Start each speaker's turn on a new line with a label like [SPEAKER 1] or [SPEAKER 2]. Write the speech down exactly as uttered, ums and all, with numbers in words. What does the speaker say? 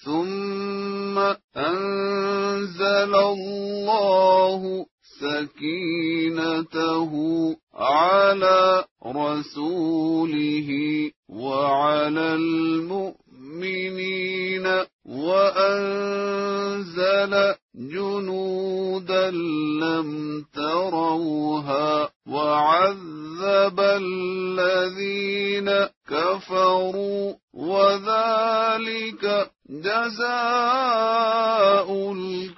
[SPEAKER 1] ثم أنزل الله سكينته على رسوله وعلى المؤمنين وأنزل جنودا لم تروها وعذب الذين كفروا وذلك جزاء